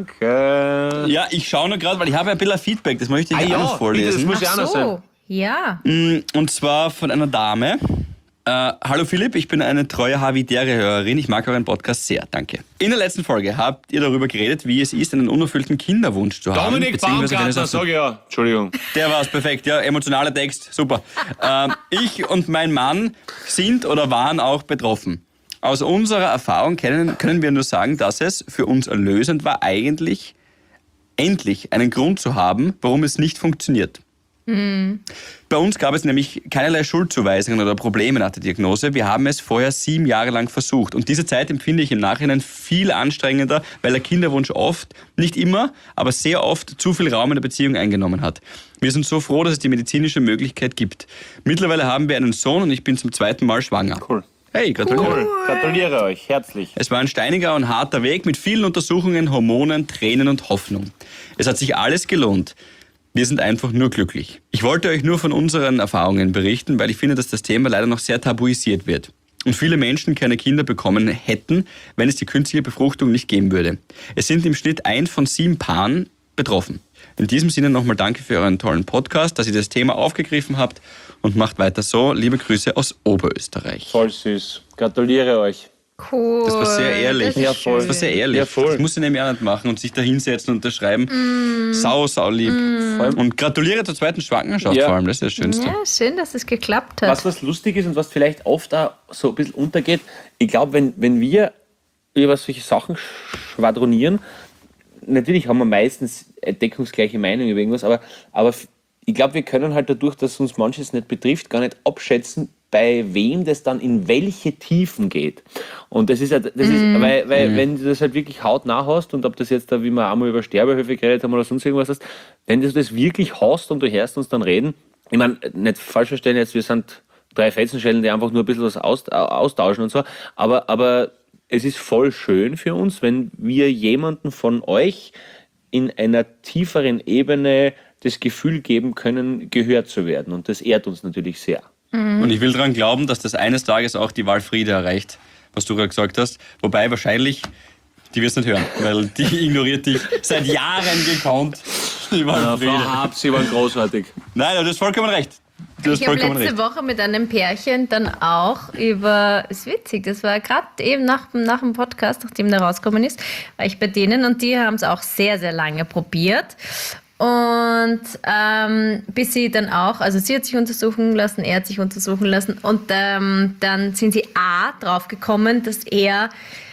Danke. Ja, ich schaue nur gerade, weil ich habe ja ein bisschen Feedback, das möchte ich Ah dir ja, auch noch vorlesen. bitte, das muss ja Ach auch noch sein. so, ja. Und zwar von einer Dame. Äh, Hallo Philipp, ich bin eine treue Havidere-Hörerin. Ich mag euren Podcast sehr, danke. In der letzten Folge habt ihr darüber geredet, wie es ist, einen unerfüllten Kinderwunsch zu haben. Dominik beziehungsweise wenn es Baumgartner, auch so- sag ich ja. Entschuldigung. Der war's, perfekt, ja, emotionaler Text, super. ähm, ich und mein Mann sind oder waren auch betroffen. Aus unserer Erfahrung können, können wir nur sagen, dass es für uns erlösend war, eigentlich endlich einen Grund zu haben, warum es nicht funktioniert. Bei uns gab es nämlich keinerlei Schuldzuweisungen oder Probleme nach der Diagnose. Wir haben es vorher sieben Jahre lang versucht. Und diese Zeit empfinde ich im Nachhinein viel anstrengender, weil der Kinderwunsch oft, nicht immer, aber sehr oft zu viel Raum in der Beziehung eingenommen hat. Wir sind so froh, dass es die medizinische Möglichkeit gibt. Mittlerweile haben wir einen Sohn und ich bin zum zweiten Mal schwanger. Cool. Hey, gratuliere. Cool. Gratuliere euch, herzlich. Es war ein steiniger und harter Weg mit vielen Untersuchungen, Hormonen, Tränen und Hoffnung. Es hat sich alles gelohnt. Wir sind einfach nur glücklich. Ich wollte euch nur von unseren Erfahrungen berichten, weil ich finde, dass das Thema leider noch sehr tabuisiert wird. Und viele Menschen keine Kinder bekommen hätten, wenn es die künstliche Befruchtung nicht geben würde. Es sind im Schnitt ein von sieben Paaren betroffen. In diesem Sinne nochmal danke für euren tollen Podcast, dass ihr das Thema aufgegriffen habt und macht weiter so. Liebe Grüße aus Oberösterreich. Voll süß. Gratuliere euch. Cool. Das war sehr ehrlich. Das ist Ja, voll. Das war sehr ehrlich. Ja, voll. Das muss ich nämlich auch nicht machen und sich da hinsetzen und unterschreiben. Mm. Sau, sau lieb. Mm. Und gratuliere zur zweiten Schwangerschaft Ja. vor allem, das ist das Schönste. Ja, schön, dass es geklappt hat. Was was lustig ist und was vielleicht oft auch so ein bisschen untergeht, ich glaube, wenn, wenn wir über solche Sachen schwadronieren, natürlich haben wir meistens eine deckungsgleiche Meinung über irgendwas, aber, aber ich glaube, wir können halt dadurch, dass uns manches nicht betrifft, gar nicht abschätzen, bei wem das dann in welche Tiefen geht. Und das ist ja, das ist, weil, weil Mhm. wenn du das halt wirklich hautnah hast und ob das jetzt da, wie wir einmal über Sterbehilfe geredet haben oder sonst irgendwas hast, wenn du das wirklich hast und du hörst uns dann reden, ich meine, nicht falsch verstehen jetzt, wir sind drei Fetzenschellen, die einfach nur ein bisschen was aus, austauschen und so, aber, aber es ist voll schön für uns, wenn wir jemanden von euch in einer tieferen Ebene das Gefühl geben können, gehört zu werden. Und das ehrt uns natürlich sehr. Und ich will daran glauben, dass das eines Tages auch die Walfriede erreicht, was du gerade gesagt hast. Wobei wahrscheinlich, die wirst nicht hören, weil die ignoriert dich seit Jahren gekonnt. Die Ja, Walfriede. Frau Hab, Sie waren großartig. Nein, du hast vollkommen recht. Du hast Ich habe vollkommen letzte recht. Woche mit einem Pärchen dann auch über, ist witzig, das war gerade eben nach, nach dem Podcast, nachdem der rausgekommen ist, war ich bei denen und die haben es auch sehr, sehr lange probiert. Und ähm, bis sie dann auch, also sie hat sich untersuchen lassen, er hat sich untersuchen lassen und ähm, dann sind sie A drauf gekommen, dass er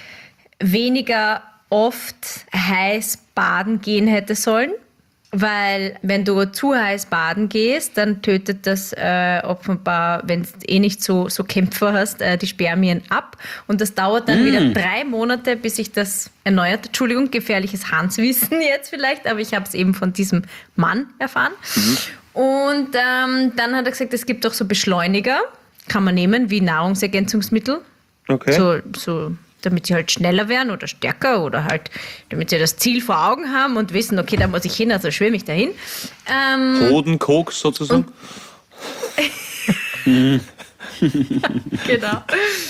weniger oft heiß baden gehen hätte sollen. Weil wenn du zu heiß baden gehst, dann tötet das äh, offenbar, wenn du eh nicht so, so Kämpfer hast, äh, die Spermien ab. Und das dauert dann mm. wieder drei Monate, bis sich das erneuert. Entschuldigung, gefährliches Hanswissen jetzt vielleicht, aber ich habe es eben von diesem Mann erfahren. Mhm. Und ähm, dann hat er gesagt, es gibt auch so Beschleuniger, kann man nehmen, wie Nahrungsergänzungsmittel. Okay. So, so damit sie halt schneller werden oder stärker oder halt, damit sie das Ziel vor Augen haben und wissen, okay, da muss ich hin, also schwimme ich dahin. Ähm, Hodenkoks sozusagen. genau.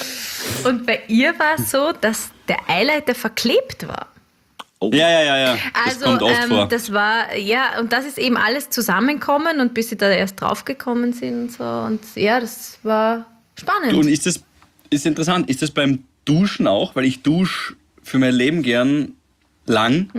Und bei ihr war es so, dass der Eileiter verklebt war. Oh. Ja, ja, ja, ja. Das Also kommt oft ähm, vor. das war, ja, und das ist eben alles zusammenkommen und bis sie da erst draufgekommen sind und so. Und ja, das war spannend. Und ist das ist interessant, ist das beim Duschen auch? Weil ich dusche für mein Leben gern lang.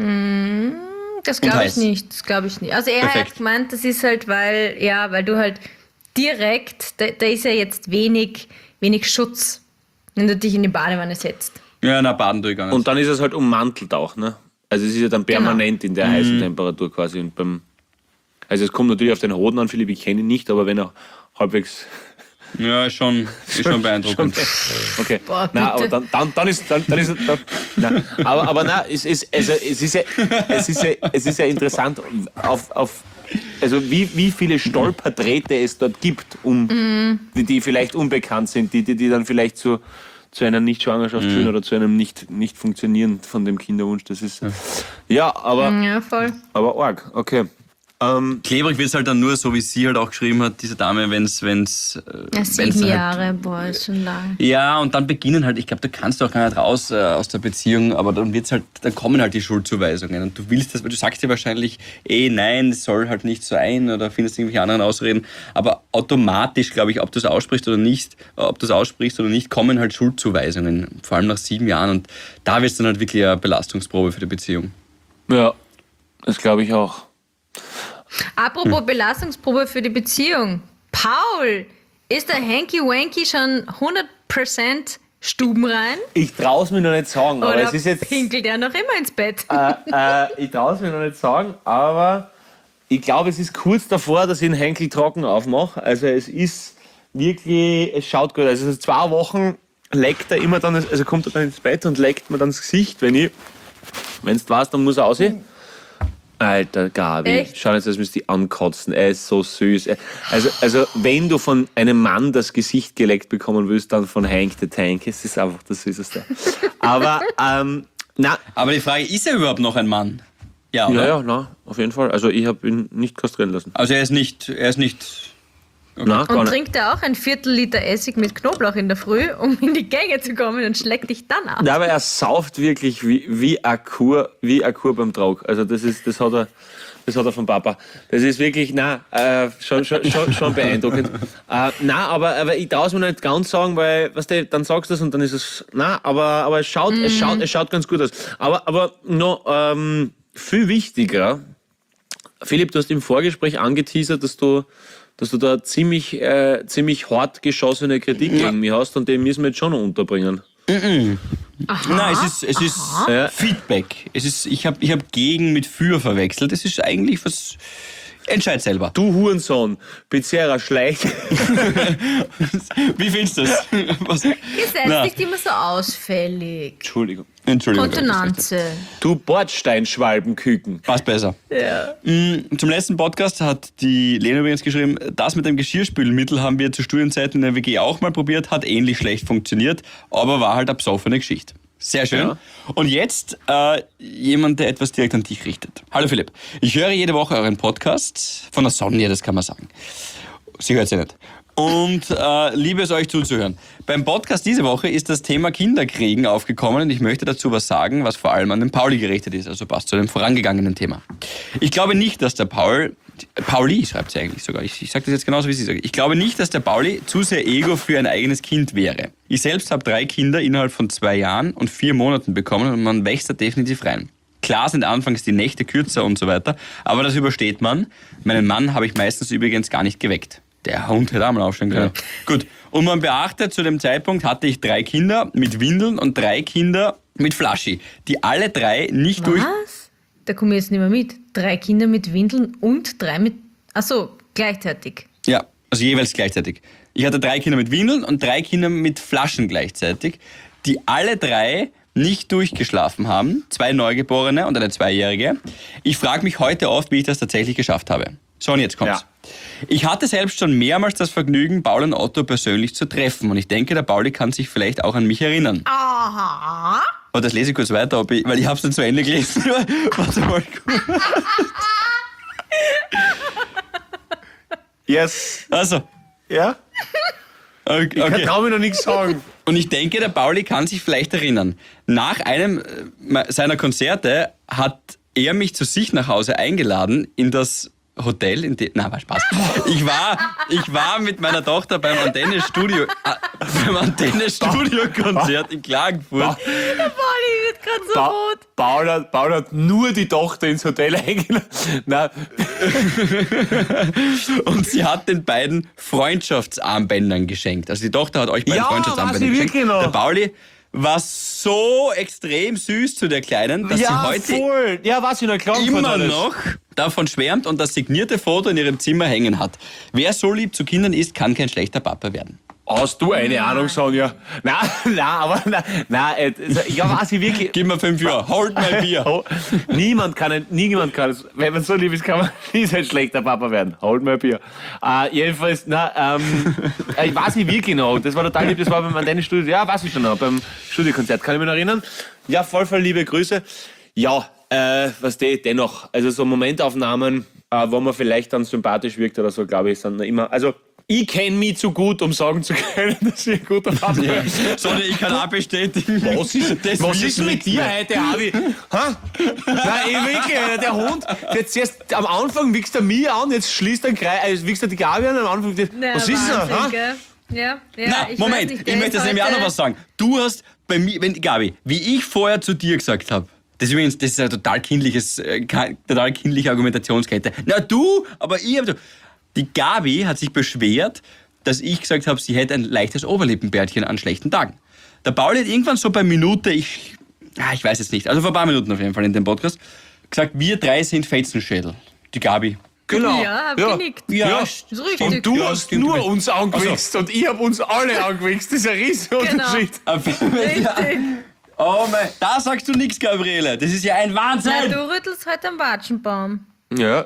Das glaube ich heiß. nicht. Das glaube ich nicht. Also er Perfekt. hat gemeint, das ist halt, weil, ja, weil du halt direkt, da, da ist ja jetzt wenig, wenig Schutz, wenn du dich in die Badewanne setzt. Ja, na, baden tue ich gar nicht. Und dann ist es halt ummantelt auch, ne? Also es ist ja dann permanent in der Mhm. heißen Temperatur quasi. Und beim, also es kommt natürlich auf den Hoden an, Philipp, ich kenne ihn nicht, aber wenn er halbwegs... ja, ist schon, ist schon beeindruckend. Okay. Boah, Na, aber bitte. dann, dann, dann ist dann, dann ist dann, na, aber aber na, es ist also es ist ja es ist ja es ist ja interessant auf, auf also wie, wie viele Stolperträte es dort gibt, um Mhm. die, die vielleicht unbekannt sind, die die, die dann vielleicht zu zu einer Nichtschwangerschaft führen oder zu einem nicht nicht funktionieren von dem Kinderwunsch. Das ist ja, aber Ja, voll. aber arg. Okay. Ähm, Klebrig wird es halt dann nur, so wie sie halt auch geschrieben hat, diese Dame, wenn es wenn's, äh, Ja, wenn's sieben halt, Jahre, boah, ist schon lang. Ja, und dann beginnen halt, ich glaube, da kannst du auch gar nicht raus äh, aus der Beziehung, aber dann wird's halt, dann kommen halt die Schuldzuweisungen und du willst das, weil du sagst dir wahrscheinlich, eh, nein, es soll halt nicht sein oder findest irgendwelche anderen Ausreden, aber automatisch, glaube ich, ob du es aussprichst oder nicht, ob du es aussprichst oder nicht, kommen halt Schuldzuweisungen, vor allem nach sieben Jahren und da wird es dann halt wirklich eine Belastungsprobe für die Beziehung. ja, das glaube ich auch. Apropos Belastungsprobe für die Beziehung. Paul, ist der Hanky Wanky schon hundert Prozent stubenrein? Ich traue es mir noch nicht sagen, aber Oder es ist jetzt pinkelt er noch immer ins Bett? äh, äh, ich traue es mir noch nicht sagen, aber ich glaube, es ist kurz davor, dass ich den Henkel trocken aufmache. Also es ist wirklich, es schaut gut aus. Also zwei Wochen leckt er immer dann, also kommt er dann ins Bett und leckt mir dann das Gesicht, wenn ich, wenn es war's, dann muss er aussehen. Alter Gabi, Echt? schau jetzt, das müsst ihr ankotzen. Er ist so süß. Also, also, wenn du von einem Mann das Gesicht geleckt bekommen willst, dann von Hank the Tank. Es ist einfach das Süßeste. Aber, ähm, na, Aber die Frage, ist er überhaupt noch ein Mann? Ja, oder? ja, ja, na, auf jeden Fall. Also, ich habe ihn nicht kastrieren lassen. Also er ist nicht, er ist nicht Nein, gar Und nicht. trinkt er auch ein Viertel Liter Essig mit Knoblauch in der Früh, um in die Gänge zu kommen und schlägt dich dann ab. Ja, aber er sauft wirklich wie, wie eine Kur, wie eine Kur beim Trag. Also das ist, das hat er, das hat er vom Papa. Das ist wirklich, nein, äh, schon, schon, schon, schon beeindruckend. Äh, nein, aber, aber ich traue es mir nicht ganz sagen, weil, weißt du, dann sagst du das und dann ist es, nein, aber, aber es schaut, mm. es schaut, es schaut ganz gut aus. Aber, aber noch, ähm, viel wichtiger, Philipp, du hast im Vorgespräch angeteasert, dass du, dass du da ziemlich, äh, ziemlich hart geschossene Kritik Ja. gegen mich hast und den müssen wir jetzt schon noch unterbringen. Aha, Nein, es ist, es ist Ja. Feedback. Es ist, ich habe ich hab gegen mit für verwechselt. Es ist eigentlich was. Entscheid selber. Du Hurensohn, Pizzeria schlecht. Wie findest du das? Was? Ihr seid Na. nicht immer so ausfällig. Entschuldigung. Entschuldigung. Kontenanze. Du Bordsteinschwalbenküken. Passt besser. Ja. Mm, Zum letzten Podcast hat die Lena übrigens geschrieben, das mit dem Geschirrspülmittel haben wir zu Studienzeiten in der W G auch mal probiert, hat ähnlich schlecht funktioniert, aber war halt eine besoffene Geschichte. Sehr schön. Ja. Und jetzt äh, jemand, der etwas direkt an dich richtet. Hallo Philipp, ich höre jede Woche euren Podcast von der Sonja, das kann man sagen. Sie hört sie nicht. Und äh, liebe es euch zuzuhören. Beim Podcast diese Woche ist das Thema Kinderkriegen aufgekommen und ich möchte dazu was sagen, was vor allem an den Pauli gerichtet ist, also passt zu dem vorangegangenen Thema. Ich glaube nicht, dass der Paul, Pauli schreibt sie eigentlich sogar, ich, ich sage das jetzt genauso, wie sie sagt. Ich glaube nicht, dass der Pauli zu sehr Ego für ein eigenes Kind wäre. Ich selbst habe drei Kinder innerhalb von zwei Jahren und vier Monaten bekommen und man wächst da definitiv rein. Klar sind anfangs die Nächte kürzer und so weiter, aber das übersteht man. Meinen Mann habe ich meistens übrigens gar nicht geweckt. Der Hund hätte auch mal aufstehen können. Ja. Gut. Und man beachtet, zu dem Zeitpunkt hatte ich drei Kinder mit Windeln und drei Kinder mit Flaschi, die alle drei nicht durch... Was? Da komme ich jetzt nicht mehr mit. Drei Kinder mit Windeln und drei mit... Ach so, gleichzeitig. Ja, also jeweils gleichzeitig. Ich hatte drei Kinder mit Windeln und drei Kinder mit Flaschen gleichzeitig, die alle drei nicht durchgeschlafen haben. Zwei Neugeborene und eine Zweijährige. Ich frage mich heute oft, wie ich das tatsächlich geschafft habe. So, und jetzt kommt's. Ja. Ich hatte selbst schon mehrmals das Vergnügen, Paul und Otto persönlich zu treffen. Und ich denke, der Pauli kann sich vielleicht auch an mich erinnern. Aha. Aber das lese ich kurz weiter, ob ich, weil ich habe es nicht zu Ende gelesen. Warte mal. Yes. Also, Ja? okay. Ich okay. kann mir noch nichts sagen. Und ich denke, der Pauli kann sich vielleicht erinnern. Nach einem äh, seiner Konzerte hat er mich zu sich nach Hause eingeladen in das Hotel, in dem... Na, war Spaß. Ich war, ich war mit meiner Tochter beim Antenne-Studio, äh, beim Antenne-Studio-Konzert in Klagenfurt. Der Pauli wird gerade so Ba rot. Paul, hat, Paul hat nur die Tochter ins Hotel eingeladen. Nein, Und sie hat den beiden Freundschaftsarmbändern geschenkt. Also die Tochter hat euch beiden Ja, Freundschaftsarmbänder weiß ich geschenkt. wirklich noch. Der Pauli war so extrem süß zu der Kleinen, dass sie ja, heute voll. Ja, was ich noch klar immer noch davon schwärmt und das signierte Foto in ihrem Zimmer hängen hat. Wer so lieb zu Kindern ist, kann kein schlechter Papa werden. Hast du eine Ahnung, Sonja? Nein, nein, aber nein, nein, äh, ja, weiß ich wirklich. Gib mir fünf Jahre, holt mein Bier. Oh, niemand kann, ein- niemand kann, es- wenn man so lieb ist, kann man nie ein schlechter Papa werden. Holt mir ein Bier. Äh, jedenfalls, na, ähm, äh, ich weiß nicht wirklich noch. Das war total lieb, das war beim Antenne-Studio. Ja, weiß ich schon noch, beim Studiokonzert, kann ich mich noch erinnern. Ja, voll, voll liebe Grüße. Ja, äh, was die dennoch, also so Momentaufnahmen, äh, wo man vielleicht dann sympathisch wirkt oder so, glaube ich, sind noch immer, also, ich kenne mich zu gut, um sagen zu können, dass ich ein guter Papa bin. Sondern ich kann auch bestätigen. Was ist, das was wird ist mit nichts dir mehr. heute, Avi? Ha? Nein, ich wirklich, der Hund, jetzt erst am Anfang wichst er mich an, jetzt schließt er den Kreis, also wichst er die Gabi an, am Anfang, Na, was ist Wahnsinn, er? Ha? gell? Ja, ja, Na, ich Moment, weiß nicht, ich der möchte ist jetzt nämlich auch noch heute- was sagen. Du hast bei mir, wenn, Gabi, wie ich vorher zu dir gesagt habe, das ist übrigens, das ist eine total kindliches, äh, ke- total kindliche Argumentationskette. Na du, aber ich habe, die Gabi hat sich beschwert, dass ich gesagt habe, sie hätte ein leichtes Oberlippenbärtchen an schlechten Tagen. Der Pauli hat irgendwann so bei Minute, ich, ah, ich weiß jetzt nicht, also vor ein paar Minuten auf jeden Fall in dem Podcast, gesagt, wir drei sind Fetzenschädel. Die Gabi. Genau. Ja, hab genickt. Ja, ist richtig. Und du Ja, hast stimmt. nur uns angewichst und ich hab uns alle angewichst. Das ist ein riesiger Genau. Unterschied. Richtig. Oh mein, da sagst du nichts, Gabriele. Das ist ja ein Wahnsinn. Na, du rüttelst heute am Watschenbaum. Ja.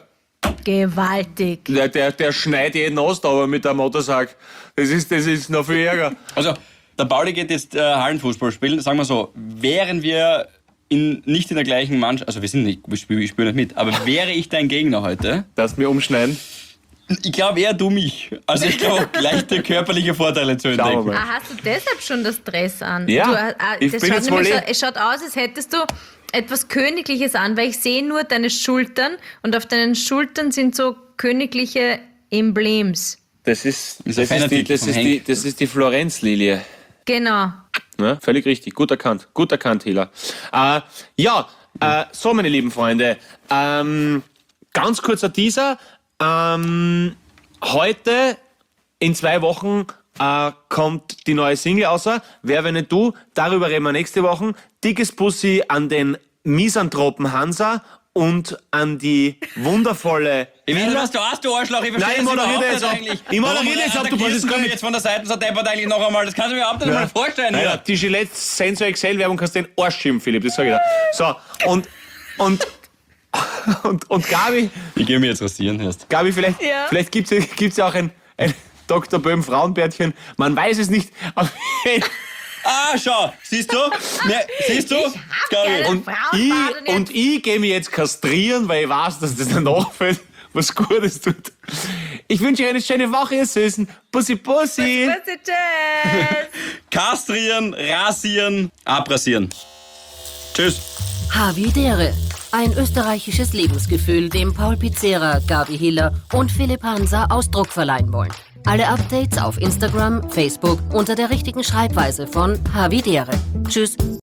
Gewaltig. Der, der, der schneidet jeden Ast aber mit dem Motorsack. Das ist, das ist noch viel ärger. Also, der Pauli geht jetzt äh, Hallenfußball spielen. Sagen wir so, wären wir in, nicht in der gleichen Mannschaft, also wir sind nicht, wir spielen, wir spielen nicht mit, aber wäre ich dein Gegner heute, Darfst du mir umschneiden? Ich glaube eher du mich. Also ich glaube, leichte körperliche Vorteile zu Schauen wir entdecken. mal. Ah, hast du deshalb schon das Dress an? Ja, Du, ah, ich das bin schaut jetzt nämlich wohl so, eh- es schaut aus, als hättest du etwas Königliches an, weil ich sehe nur deine Schultern und auf deinen Schultern sind so königliche Emblems. Das ist, Ist das ein ist, die, Fanartikel das von ist, Henk. die, das ist die Florenzlilie. Genau. Ja, völlig richtig. Gut erkannt. Gut erkannt, Hila. Äh, ja, äh, so, meine lieben Freunde. Ähm, ganz kurzer Teaser. Ähm, heute, in zwei Wochen, äh, kommt die neue Single außer. Wer, wenn nicht du? Darüber reden wir nächste Woche. Dickes Bussi an den Misanthropen Hansa und an die wundervolle... Ich weiß nicht, was du hast, du Arschloch. Ich verstehe Nein, ich das moderiere überhaupt jetzt nicht ab. eigentlich. Ich moderiere Warum jetzt ab, du attackierst kannst es gar mich nicht- jetzt von der Seite so deppert eigentlich noch einmal. Das kannst du mir überhaupt nicht mal vorstellen. Naja, hier. die Gillette Sensor X L-Werbung kannst du den Arsch schieben, Philipp, das sag ich dir. So, und... Und... Und, und Gabi... Ich gehe mir jetzt rasieren erst. Gabi, vielleicht, Ja. vielleicht gibt es gibt's ja auch ein, ein Doktor Böhm Frauenbärtchen. Man weiß es nicht. Aber Ah, schau. Siehst du? Ne, siehst du? Gabi. und, ich, und ich gehe mich jetzt kastrieren, weil ich weiß, dass das danach fällt, was Gutes tut. Ich wünsche euch eine schöne Woche, ihr Süßen. Bussi, Bussi. Bussi, tschüss. Kastrieren, rasieren, abrasieren. Tschüss. Havidere. Ein österreichisches Lebensgefühl, dem Paul Pizzera, Gabi Hiller und Philipp Hansa Ausdruck verleihen wollen. Alle Updates auf Instagram, Facebook unter der richtigen Schreibweise von Havidere. Tschüss.